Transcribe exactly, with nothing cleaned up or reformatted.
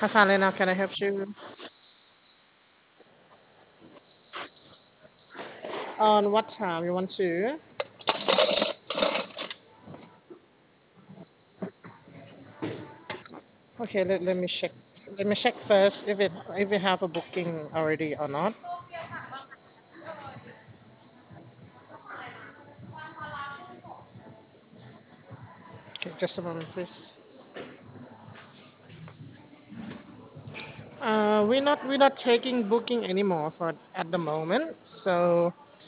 Hasalena, can I help you? On what time you want to? Okay, let, let me check. Let me check first if it if we have a booking already or not. Okay, just a moment, please. Uh, we're not we're not taking booking anymore for at the moment. So